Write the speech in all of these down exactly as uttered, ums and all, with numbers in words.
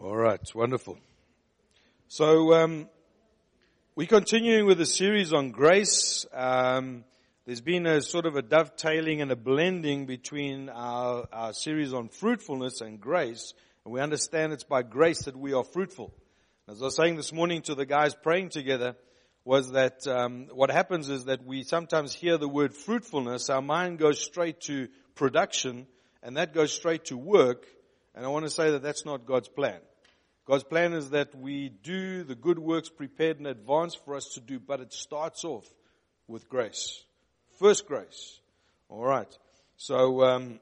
All right, wonderful. So um, we're continuing with a series on grace. Um, there's been a sort of a dovetailing and a blending between our, our series on fruitfulness and grace. And we understand it's by grace that we are fruitful. As I was saying this morning to the guys praying together, was that um, what happens is that we sometimes hear the word fruitfulness, our mind goes straight to production, and that goes straight to work. And I want to say that that's not God's plan. God's plan is that we do the good works prepared in advance for us to do, but it starts off with grace. First grace. All right. So um,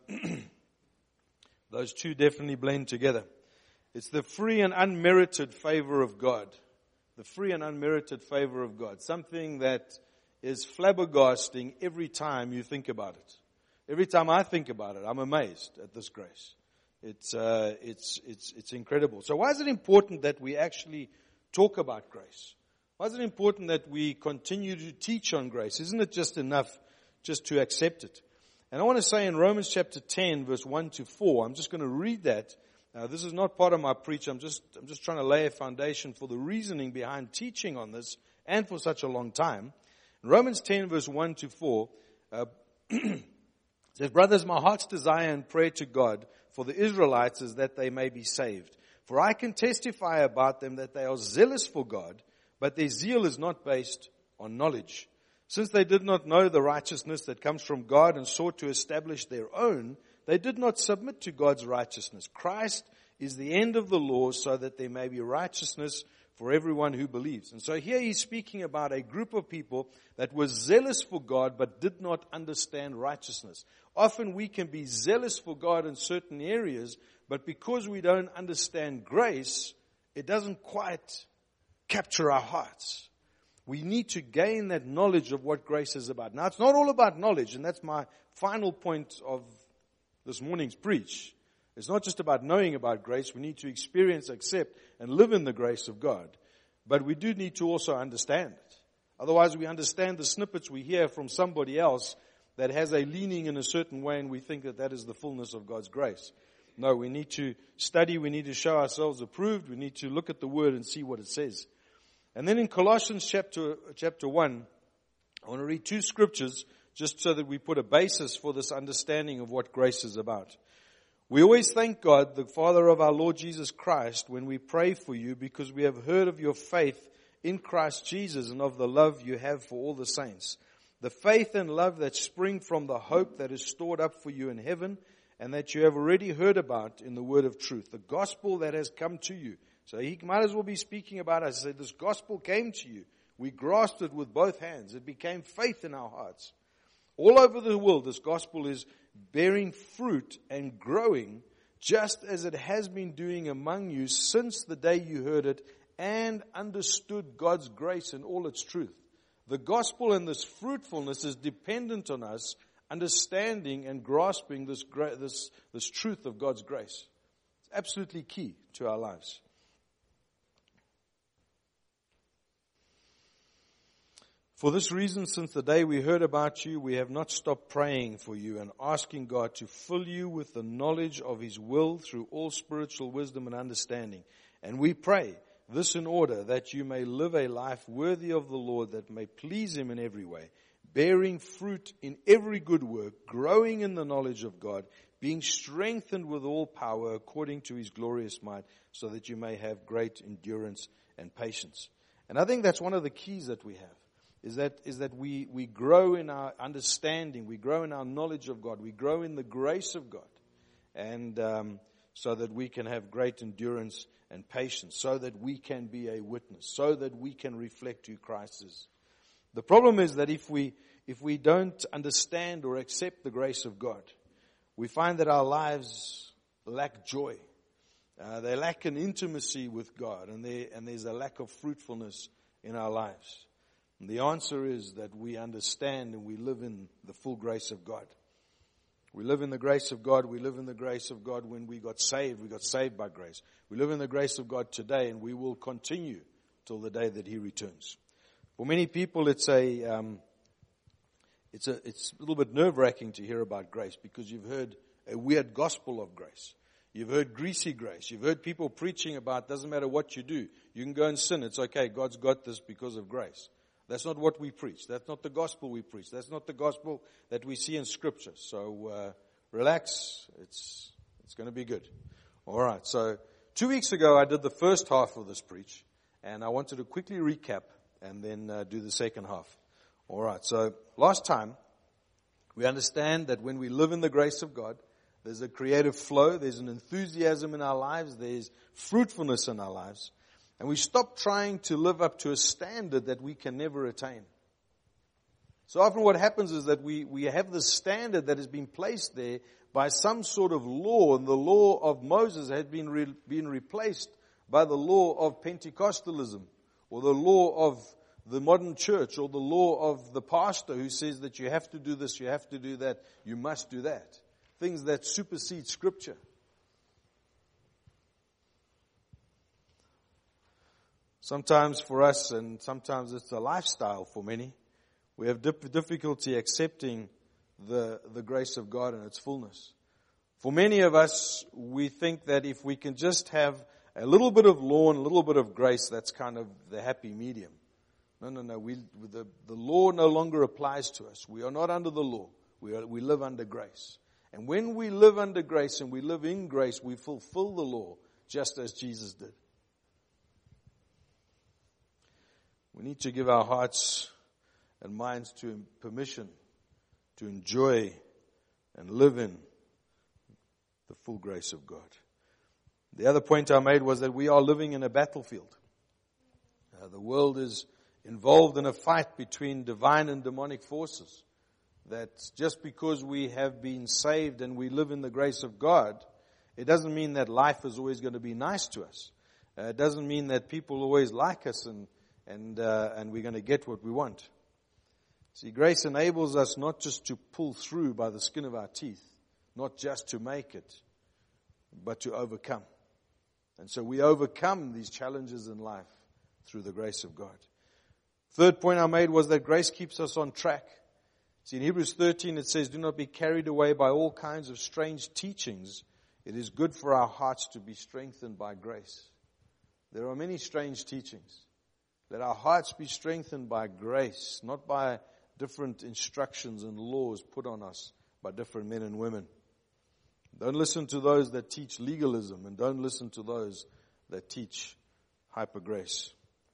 those two definitely blend together. It's the free and unmerited favor of God. The free and unmerited favor of God. Something that is flabbergasting every time you think about it. Every time I think about it, I'm amazed at this grace. It's, uh, it's, it's, it's incredible. So why is it important that we actually talk about grace? Why is it important that we continue to teach on grace? Isn't it just enough just to accept it? And I want to say in Romans chapter ten, verse one to four, I'm just going to read that. Uh, this is not part of my preach. I'm just, I'm just trying to lay a foundation for the reasoning behind teaching on this and for such a long time. In Romans ten, verse one to four, uh, it says, "Brothers, my heart's desire and prayer to God for the Israelites is that they may be saved. For I can testify about them that they are zealous for God, but their zeal is not based on knowledge. Since they did not know the righteousness that comes from God and sought to establish their own, they did not submit to God's righteousness. Christ is the end of the law so that there may be righteousness for everyone who believes." And so here he's speaking about a group of people that were zealous for God but did not understand righteousness. Often we can be zealous for God in certain areas, but because we don't understand grace, it doesn't quite capture our hearts. We need to gain that knowledge of what grace is about. Now, it's not all about knowledge, and that's my final point of this morning's preach. It's not just about knowing about grace. We need to experience, accept, and live in the grace of God. But we do need to also understand it. Otherwise, we understand the snippets we hear from somebody else that has a leaning in a certain way, and we think that that is the fullness of God's grace. No, we need to study. We need to show ourselves approved. We need to look at the Word and see what it says. And then in Colossians chapter, chapter one, I want to read two scriptures just so that we put a basis for this understanding of what grace is about. "We always thank God, the Father of our Lord Jesus Christ, when we pray for you, because we have heard of your faith in Christ Jesus and of the love you have for all the saints. The faith and love that spring from the hope that is stored up for you in heaven and that you have already heard about in the word of truth, the gospel that has come to you." So he might as well be speaking about us. He said, this gospel came to you. We grasped it with both hands. It became faith in our hearts. All over the world, this gospel is bearing fruit and growing, just as it has been doing among you since the day you heard it and understood God's grace in all its truth. The gospel and this fruitfulness is dependent on us understanding and grasping this, this, this truth of God's grace. It's absolutely key to our lives. "For this reason, since the day we heard about you, we have not stopped praying for you and asking God to fill you with the knowledge of His will through all spiritual wisdom and understanding. And we pray this in order that you may live a life worthy of the Lord, that may please Him in every way, bearing fruit in every good work, growing in the knowledge of God, being strengthened with all power according to His glorious might, so that you may have great endurance and patience." And I think that's one of the keys that we have. Is that is that we, we grow in our understanding, we grow in our knowledge of God, we grow in the grace of God, and um, so that we can have great endurance and patience, so that we can be a witness, so that we can reflect who Christ is. The problem is that if we if we don't understand or accept the grace of God, we find that our lives lack joy. Uh, they lack an intimacy with God, and there and there's a lack of fruitfulness in our lives. And the answer is that we understand and we live in the full grace of God. We live in the grace of God. We live in the grace of God when we got saved. We got saved by grace. We live in the grace of God today, and we will continue till the day that He returns. For many people, it's a um, it's a it's a little bit nerve-wracking to hear about grace because you've heard a weird gospel of grace. You've heard greasy grace. You've heard people preaching about, doesn't matter what you do. You can go and sin. It's okay. God's got this because of grace. That's not what we preach. That's not the gospel we preach. That's not the gospel that we see in Scripture. So uh, relax. It's it's going to be good. All right. So two weeks ago, I did the first half of this preach, and I wanted to quickly recap and then uh, do the second half. All right. So last time, we understand that when we live in the grace of God, there's a creative flow, there's an enthusiasm in our lives, there's fruitfulness in our lives. And we stop trying to live up to a standard that we can never attain. So often what happens is that we, we have this standard that has been placed there by some sort of law, and the law of Moses had been, re, been replaced by the law of Pentecostalism, or the law of the modern church, or the law of the pastor who says that you have to do this, you have to do that, you must do that. Things that supersede Scripture. Sometimes for us, and sometimes it's a lifestyle for many, we have difficulty accepting the, the grace of God in its fullness. For many of us, we think that if we can just have a little bit of law and a little bit of grace, that's kind of the happy medium. No, no, no. We, the, the law no longer applies to us. We are not under the law. We, are, we live under grace. And when we live under grace and we live in grace, we fulfill the law just as Jesus did. We need to give our hearts and minds to permission to enjoy and live in the full grace of God. The other point I made was that we are living in a battlefield. Uh, the world is involved in a fight between divine and demonic forces. That just because we have been saved and we live in the grace of God, it doesn't mean that life is always going to be nice to us. Uh, it doesn't mean that people always like us and and uh, and we're going to get what we want. See, grace enables us not just to pull through by the skin of our teeth, not just to make it, but to overcome. And so we overcome these challenges in life through the grace of God. Third point I made was that grace keeps us on track. See, in Hebrews thirteen it says, do not be carried away by all kinds of strange teachings. It is good for our hearts to be strengthened by grace. There are many strange teachings. Let our hearts be strengthened by grace, not by different instructions and laws put on us by different men and women. Don't listen to those that teach legalism, and don't listen to those that teach hyper grace.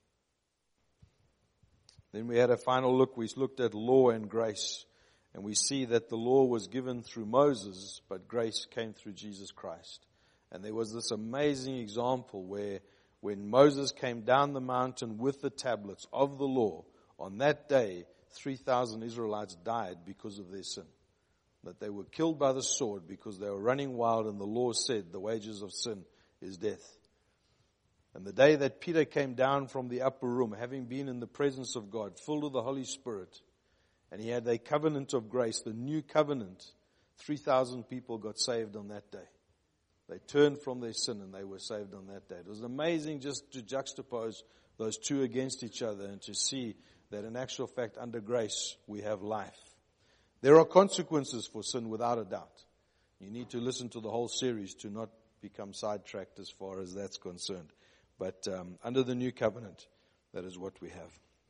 Then we had a final look. We looked at law and grace. And we see that the law was given through Moses, but grace came through Jesus Christ. And there was this amazing example where when Moses came down the mountain with the tablets of the law, on that day, three thousand Israelites died because of their sin. That they were killed by the sword because they were running wild, and the law said the wages of sin is death. And the day that Peter came down from the upper room, having been in the presence of God, full of the Holy Spirit, and he had a covenant of grace, the new covenant, three thousand people got saved on that day. They turned from their sin and they were saved on that day. It was amazing just to juxtapose those two against each other and to see that in actual fact, under grace, we have life. There are consequences for sin without a doubt. You need to listen to the whole series to not become sidetracked as far as that's concerned. But um, under the new covenant, that is what we have.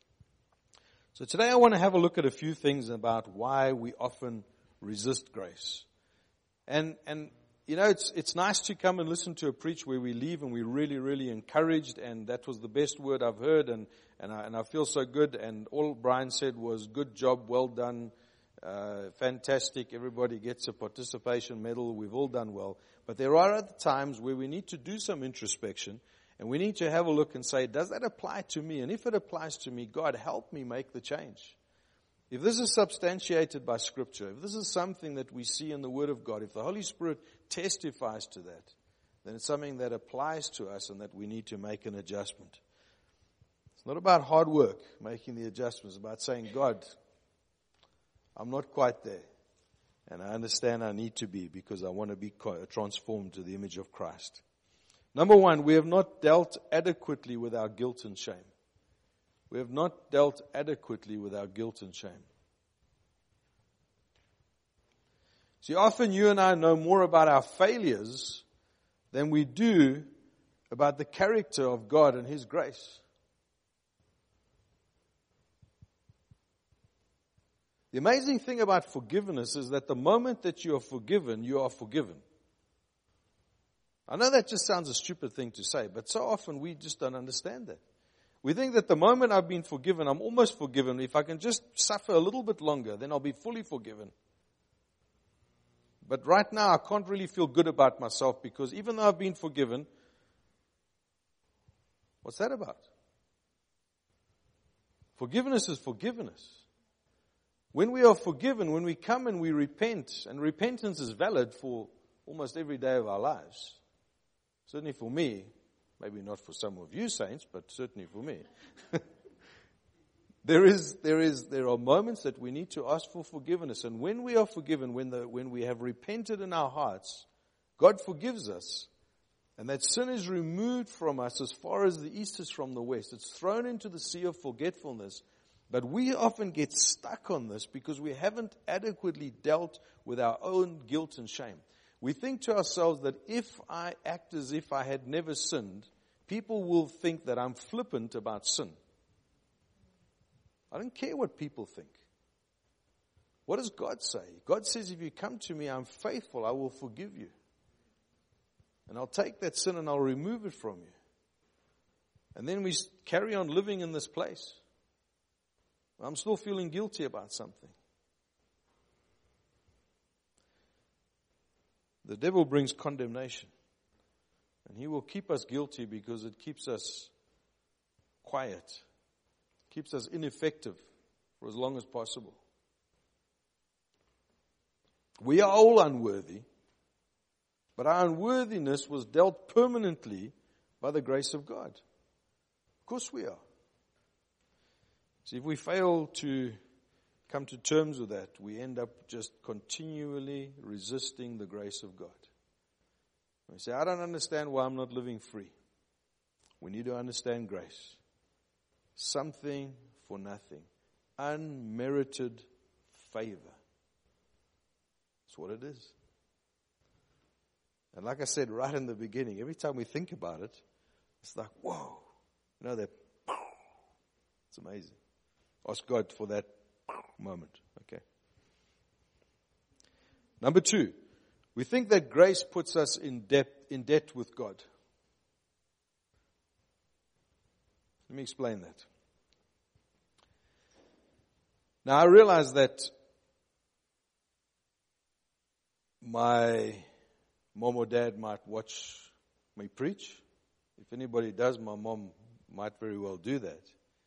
So today I want to have a look at a few things about why we often resist grace. And, and you know, it's it's nice to come and listen to a preach where we leave and we're really, really encouraged, and that was the best word I've heard, and, and, I, and I feel so good, and all Brian said was, good job, well done, uh, fantastic, everybody gets a participation medal, we've all done well. But there are other times where we need to do some introspection, and we need to have a look and say, does that apply to me? And if it applies to me, God, help me make the change. If this is substantiated by Scripture, if this is something that we see in the Word of God, if the Holy Spirit testifies to that, then it's something that applies to us and that we need to make an adjustment. It's not about hard work, making the adjustments. It's about saying, God, I'm not quite there. And I understand I need to be because I want to be transformed to the image of Christ. Number one, we have not dealt adequately with our guilt and shame. We have not dealt adequately with our guilt and shame. See, often you and I know more about our failures than we do about the character of God and His grace. The amazing thing about forgiveness is that the moment that you are forgiven, you are forgiven. I know that just sounds a stupid thing to say, but so often we just don't understand that. We think that the moment I've been forgiven, I'm almost forgiven. If I can just suffer a little bit longer, then I'll be fully forgiven. But right now, I can't really feel good about myself because even though I've been forgiven, what's that about? Forgiveness is forgiveness. When we are forgiven, when we come and we repent, and repentance is valid for almost every day of our lives. Certainly for me, maybe not for some of you saints, but certainly for me. There is, there is, there are moments that we need to ask for forgiveness. And when we are forgiven, when the, when we have repented in our hearts, God forgives us. And that sin is removed from us as far as the east is from the west. It's thrown into the sea of forgetfulness. But we often get stuck on this because we haven't adequately dealt with our own guilt and shame. We think to ourselves that if I act as if I had never sinned, people will think that I'm flippant about sin. I don't care what people think. What does God say? God says, if you come to me, I'm faithful, I will forgive you. And I'll take that sin and I'll remove it from you. And then we carry on living in this place. I'm still feeling guilty about something. The devil brings condemnation. And he will keep us guilty because it keeps us quiet. Keeps us ineffective for as long as possible. We are all unworthy. But our unworthiness was dealt permanently by the grace of God. Of course we are. See, if we fail to come to terms with that, we end up just continually resisting the grace of God. We say, I don't understand why I'm not living free. We need to understand grace. Something for nothing. Unmerited favor. That's what it is. And like I said right in the beginning, every time we think about it, it's like, whoa. You know that? It's amazing. Ask God for that moment. Okay. Number two, we think that grace puts us in debt, in debt with God. Let me explain that. Now I realize that my mom or dad might watch me preach. If anybody does, my mom might very well do that.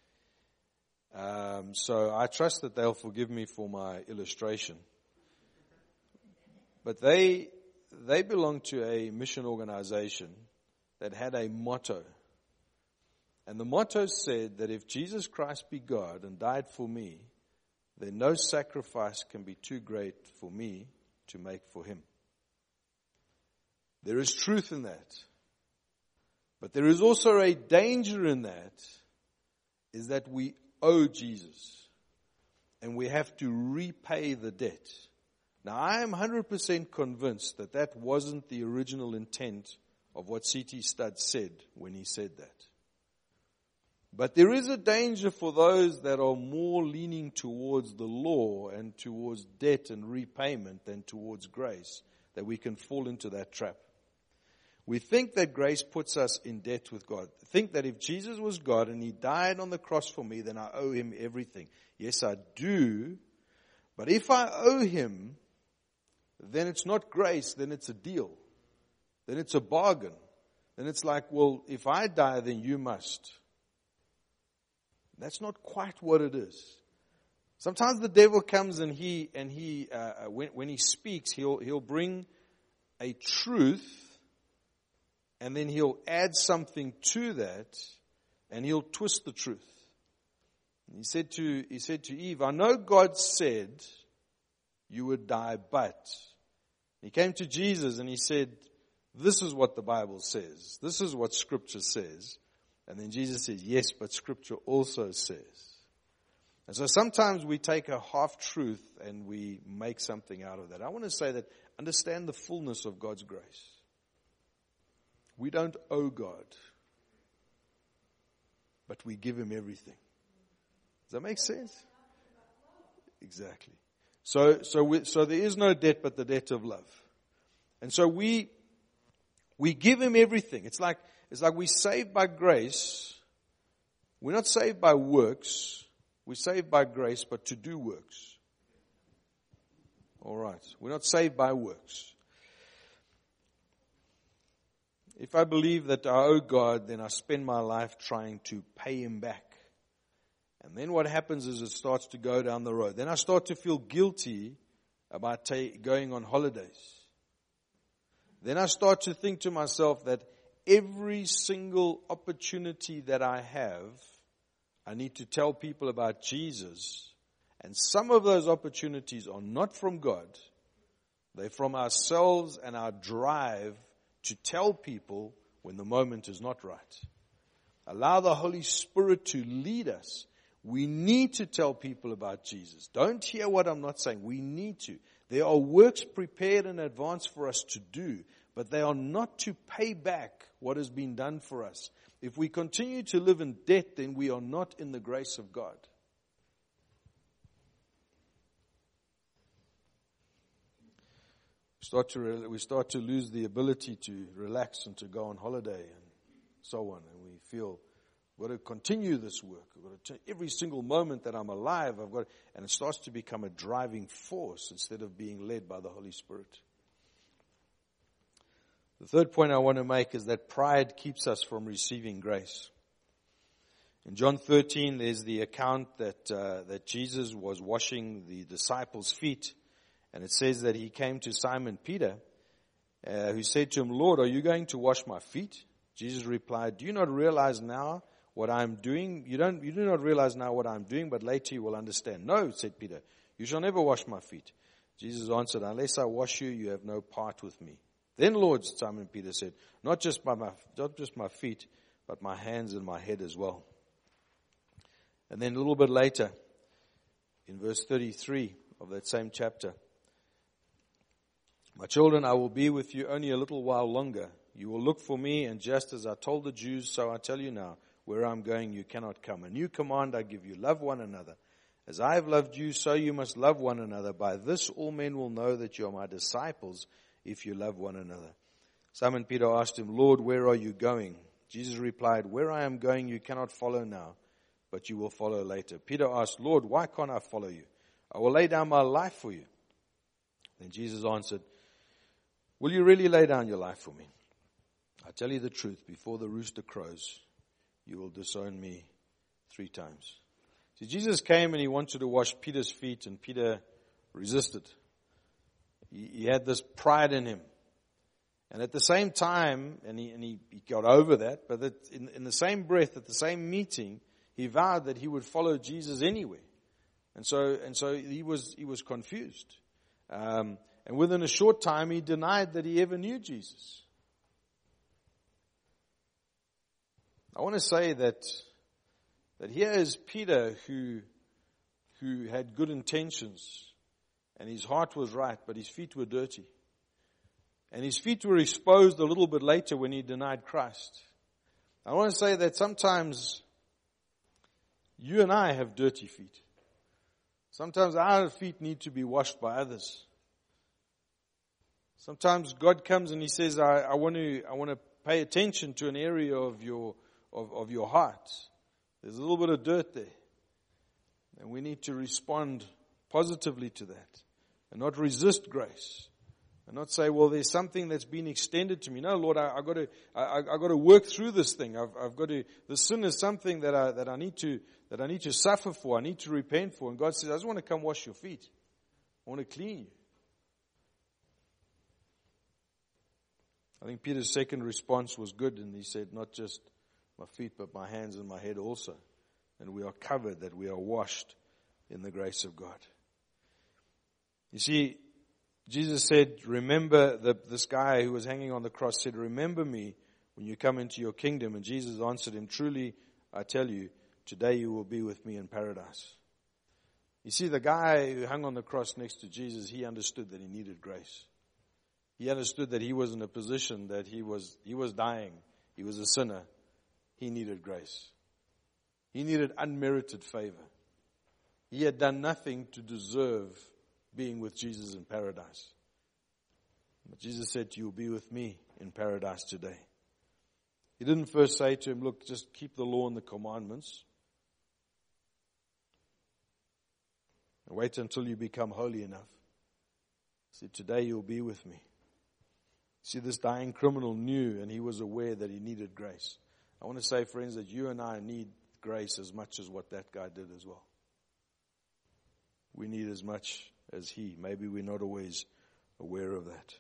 Um, so I trust that they'll forgive me for my illustration. But they they belong to a mission organization that had a motto. And the motto said that if Jesus Christ be God and died for me, then no sacrifice can be too great for me to make for him. There is truth in that. But there is also a danger in that, is that we owe Jesus. And we have to repay the debt. Now, I am one hundred percent convinced that that wasn't the original intent of what C T Studd said when he said that. But there is a danger for those that are more leaning towards the law and towards debt and repayment than towards grace, that we can fall into that trap. We think that grace puts us in debt with God. Think that if Jesus was God and he died on the cross for me, then I owe him everything. Yes, I do. But if I owe him, then it's not grace, then it's a deal. Then it's a bargain. Then it's like, well, if I die, then you must. That's not quite what it is. Sometimes the devil comes and he, and he, uh, when, when he speaks, he'll, he'll bring a truth, and then he'll add something to that, and he'll twist the truth. He said to, he said to Eve, I know God said you would die, but. He came to Jesus and he said, this is what the Bible says. This is what Scripture says. And then Jesus says, yes, but Scripture also says. And so sometimes we take a half-truth and we make something out of that. I want to say that understand the fullness of God's grace. We don't owe God, but we give him everything. Does that make sense? Exactly. So, so, we, so there is no debt but the debt of love. And so we, we give him everything. It's like, it's like we're saved by grace. We're not saved by works. We're saved by grace, but to do works. All right. We're not saved by works. If I believe that I owe God, then I spend my life trying to pay him back. And then what happens is it starts to go down the road. Then I start to feel guilty about ta- going on holidays. Then I start to think to myself that every single opportunity that I have, I need to tell people about Jesus. And some of those opportunities are not from God. They're from ourselves and our drive to tell people when the moment is not right. Allow the Holy Spirit to lead us. We need to tell people about Jesus. Don't hear what I'm not saying. We need to. There are works prepared in advance for us to do, but they are not to pay back what has been done for us. If we continue to live in debt, then we are not in the grace of God. Start to re- we start to lose the ability to relax and to go on holiday and so on, and we feel I've got to continue this work. I've got to t- every single moment that I'm alive, I've got, to, and it starts to become a driving force instead of being led by the Holy Spirit. The third point I want to make is that pride keeps us from receiving grace. In John thirteen, there's the account that uh, that Jesus was washing the disciples' feet, and it says that he came to Simon Peter, uh, who said to him, "Lord, are you going to wash my feet?" Jesus replied, "Do you not realize now what I'm doing? You don't, you do not realize now what I'm doing, but later you will understand." "No," said Peter, "you shall never wash my feet." Jesus answered, "Unless I wash you, you have no part with me." "Then, Lord," Simon Peter said, not just by my, not just my feet, but my hands and my head as well." And then a little bit later, in verse thirty-three of that same chapter, "My children, I will be with you only a little while longer. You will look for me, and just as I told the Jews, so I tell you now, where I'm going, you cannot come. A new command I give you, love one another. As I have loved you, so you must love one another. By this all men will know that you are my disciples, if you love one another." Simon Peter asked him, "Lord, where are you going?" Jesus replied, "Where I am going, you cannot follow now, but you will follow later." Peter asked, "Lord, why can't I follow you? I will lay down my life for you." Then Jesus answered, "Will you really lay down your life for me? I tell you the truth, before the rooster crows, you will disown me three times." See, Jesus came and he wanted to wash Peter's feet, and Peter resisted. He, he had this pride in him. And at the same time, and he, and he, he got over that, but that in, in the same breath, at the same meeting, he vowed that he would follow Jesus anyway. And so, and so he was, he was confused. Um, and within a short time, he denied that he ever knew Jesus. I want to say that, that here is Peter who, who had good intentions, and his heart was right, but his feet were dirty. And his feet were exposed a little bit later when he denied Christ. I want to say that sometimes you and I have dirty feet. Sometimes our feet need to be washed by others. Sometimes God comes and he says, I, I want to, I want to pay attention to an area of your, of, of your heart. There's a little bit of dirt there. And we need to respond positively to that and not resist grace. And not say, well, there's something that's been extended to me. No, Lord, I, I got to, I, I got to work through this thing. I've, I've got to. The sin is something that I, that I need to, that I need to suffer for. I need to repent for. And God says, I just want to come wash your feet. I want to clean you. I think Peter's second response was good, and he said, not just my feet, but my hands and my head also. And we are covered, that we are washed in the grace of God. You see, Jesus said, remember, the, this guy who was hanging on the cross said, remember me when you come into your kingdom. And Jesus answered him, truly, I tell you, today you will be with me in paradise. You see, the guy who hung on the cross next to Jesus, he understood that he needed grace. He understood that he was in a position that he was, he was dying. He was a sinner. He needed grace. He needed unmerited favor. He had done nothing to deserve being with Jesus in paradise. But Jesus said, "You'll be with me in paradise today." He didn't first say to him, "Look, just keep the law and the commandments. And wait until you become holy enough." He said, "Today you'll be with me." See, this dying criminal knew, and he was aware that he needed grace. I want to say, friends, that you and I need grace as much as what that guy did as well. We need as much as he. Maybe we're not always aware of that.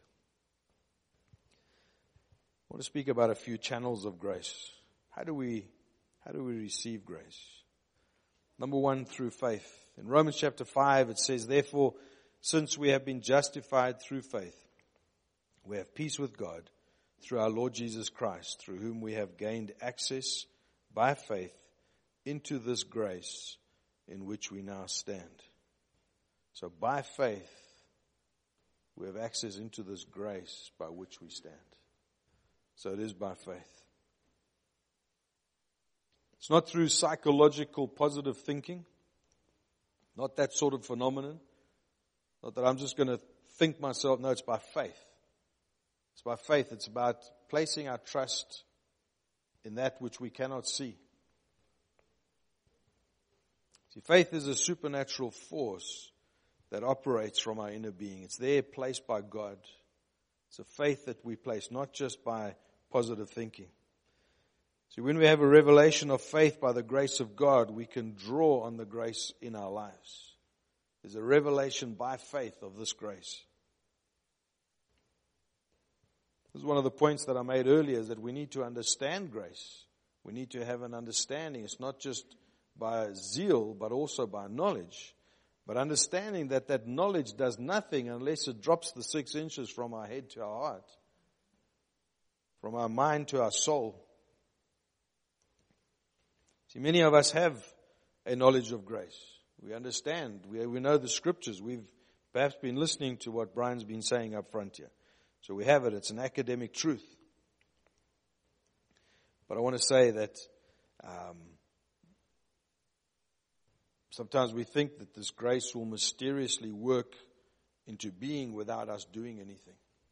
I want to speak about a few channels of grace. How do we, how do we receive grace? Number one, through faith. In Romans chapter five, it says, "Therefore, since we have been justified through faith, we have peace with God through our Lord Jesus Christ, through whom we have gained access by faith into this grace in which we now stand." So by faith, we have access into this grace by which we stand. So it is by faith. It's not through psychological positive thinking. Not that sort of phenomenon. Not that I'm just going to think myself. No, it's by faith. It's by faith. It's about placing our trust in that which we cannot see. See, faith is a supernatural force that operates from our inner being. It's there placed by God. It's a faith that we place, not just by positive thinking. See, when we have a revelation of faith by the grace of God, we can draw on the grace in our lives. There's a revelation by faith of this grace. This is one of the points that I made earlier, is that we need to understand grace. We need to have an understanding. It's not just by zeal, but also by knowledge. But understanding that that knowledge does nothing unless it drops the six inches from our head to our heart, from our mind to our soul. See, many of us have a knowledge of grace. We understand. We, we know the scriptures. We've perhaps been listening to what Brian's been saying up front here. So we have it. It's an academic truth. But I want to say that um, sometimes we think that this grace will mysteriously work into being without us doing anything.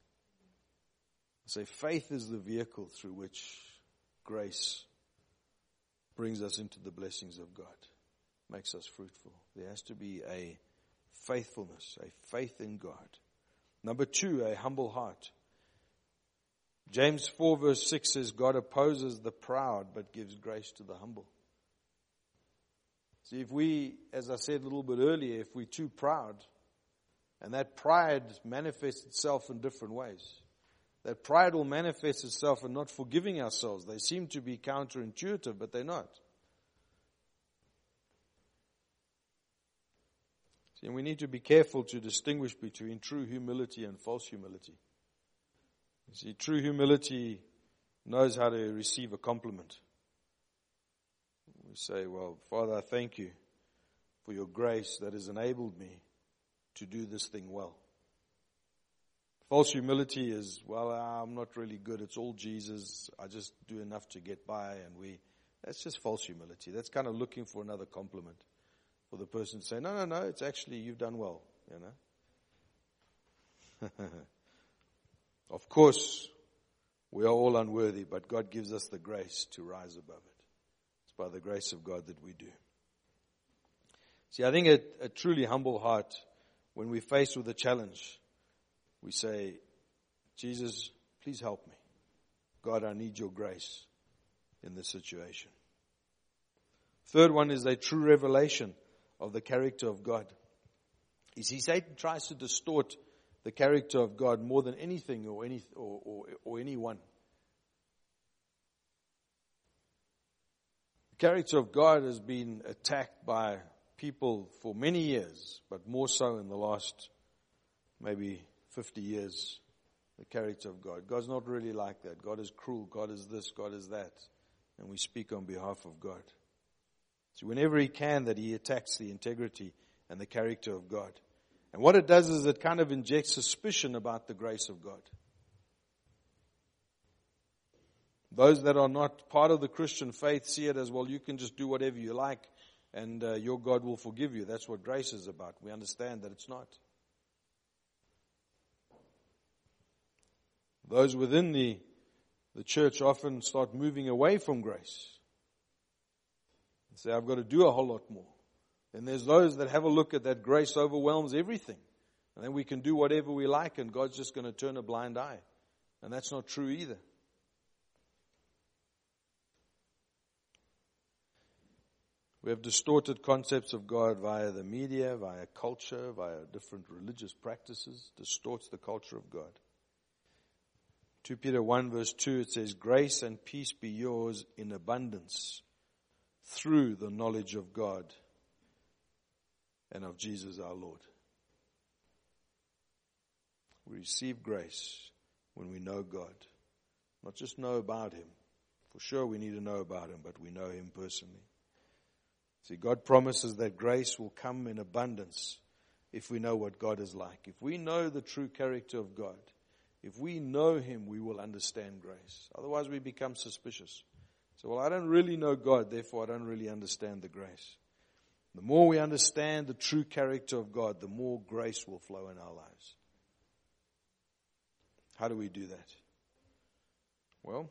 I say faith is the vehicle through which grace brings us into the blessings of God, makes us fruitful. There has to be a faithfulness, a faith in God. Number two, a humble heart. James four verse six says, "God opposes the proud, but gives grace to the humble." See, if we, as I said a little bit earlier, if we're too proud, and that pride manifests itself in different ways. That pride will manifest itself in not forgiving ourselves. They seem to be counterintuitive, but they're not. See, and we need to be careful to distinguish between true humility and false humility. You see, true humility knows how to receive a compliment. We say, "Well, Father, I thank you for your grace that has enabled me to do this thing well." False humility is, "Well, I'm not really good. It's all Jesus. I just do enough to get by." And we, that's just false humility. That's kind of looking for another compliment. For the person to say, "No, no, no, it's actually, you've done well," you know. Of course, we are all unworthy, but God gives us the grace to rise above it. It's by the grace of God that we do. See, I think a, a truly humble heart, when we're faced with a challenge, we say, "Jesus, please help me. God, I need your grace in this situation." Third one is a true revelation of the character of God. You see, Satan tries to distort the character of God more than anything or any or, or, or anyone. The character of God has been attacked by people for many years, but more so in the last maybe fifty years, the character of God. God's not really like that. God is cruel. God is this. God is that. And we speak on behalf of God. So whenever he can, that he attacks the integrity and the character of God. And what it does is it kind of injects suspicion about the grace of God. Those that are not part of the Christian faith see it as, well, you can just do whatever you like and uh, your God will forgive you. That's what grace is about. We understand that it's not. Those within the, the church often start moving away from grace. And say, I've got to do a whole lot more. Then there's those that have a look at that grace overwhelms everything. And then we can do whatever we like and God's just going to turn a blind eye. And that's not true either. We have distorted concepts of God via the media, via culture, via different religious practices. Distorts the culture of God. Second Peter one verse two, it says, grace and peace be yours in abundance through the knowledge of God and of Jesus our Lord. We receive grace when we know God. Not just know about Him. For sure we need to know about Him, but we know Him personally. See, God promises that grace will come in abundance if we know what God is like. If we know the true character of God, if we know Him, we will understand grace. Otherwise we become suspicious. So, well, I don't really know God, therefore I don't really understand the grace. The more we understand the true character of God, the more grace will flow in our lives. How do we do that? Well,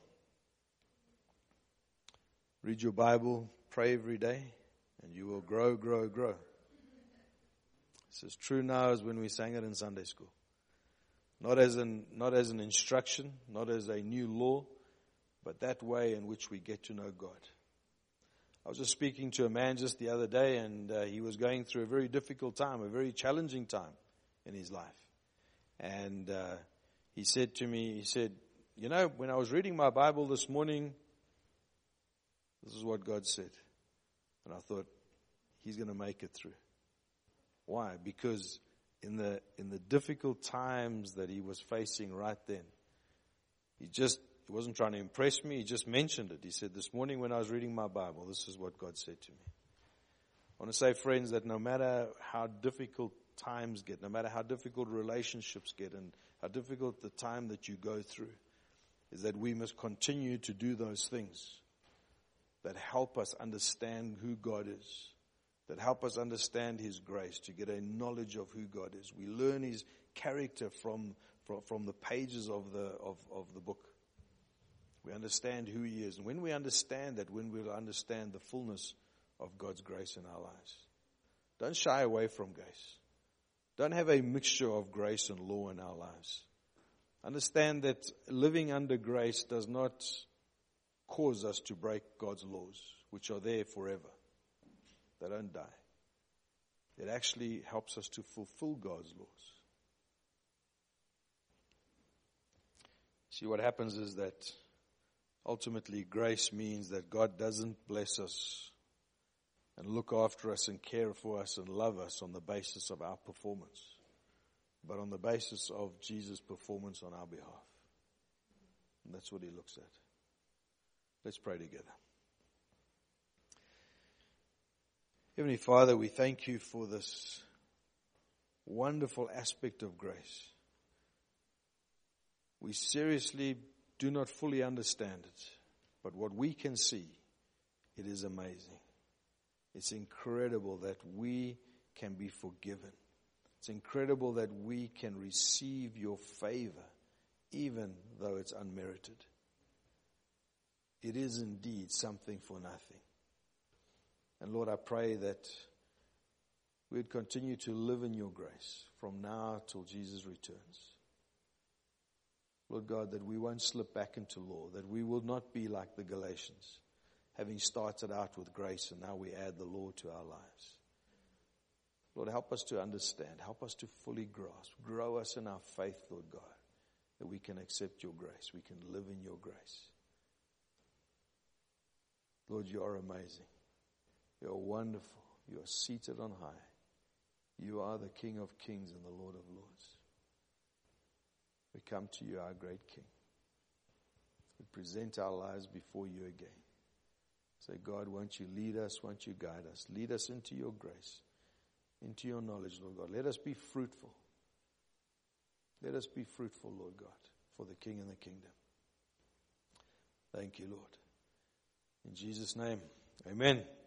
read your Bible, pray every day, and you will grow, grow, grow. This is true now as when we sang it in Sunday school. Not as an, not as an instruction, not as a new law, but that way in which we get to know God. I was just speaking to a man just the other day, and uh, he was going through a very difficult time, a very challenging time in his life. And uh, he said to me, he said, you know, when I was reading my Bible this morning, this is what God said. And I thought, he's going to make it through. Why? Because in the in the difficult times that he was facing right then, he just he wasn't trying to impress me. He just mentioned it. He said, this morning when I was reading my Bible, this is what God said to me. I want to say, friends, that no matter how difficult times get, no matter how difficult relationships get, and how difficult the time that you go through, is that we must continue to do those things that help us understand who God is, that help us understand His grace, to get a knowledge of who God is. We learn His character from, from, from the pages of the, of, of the book. We understand who He is. And when we understand that, when we'll understand the fullness of God's grace in our lives. Don't shy away from grace. Don't have a mixture of grace and law in our lives. Understand that living under grace does not cause us to break God's laws, which are there forever. They don't die. It actually helps us to fulfill God's laws. See, what happens is that ultimately grace means that God doesn't bless us and look after us and care for us and love us on the basis of our performance, but on the basis of Jesus' performance on our behalf. And that's what He looks at. Let's pray together. Heavenly Father, we thank You for this wonderful aspect of grace. We seriously do not fully understand it, but what we can see, it is amazing. It's incredible that we can be forgiven. It's incredible that we can receive Your favor, even though it's unmerited. It is indeed something for nothing. And Lord, I pray that we'd continue to live in Your grace from now till Jesus returns. Lord God, that we won't slip back into law, that we will not be like the Galatians, having started out with grace and now we add the law to our lives. Lord, help us to understand, help us to fully grasp, grow us in our faith, Lord God, that we can accept Your grace, we can live in Your grace. Lord, You are amazing. You are wonderful. You are seated on high. You are the King of kings and the Lord of lords. We come to You, our great King. We present our lives before You again. Say, God, won't You lead us? Won't You guide us? Lead us into Your grace. into your knowledge, Lord God. Let us be fruitful. Let us be fruitful, Lord God, for the King and the kingdom. Thank you, Lord. In Jesus' name, amen.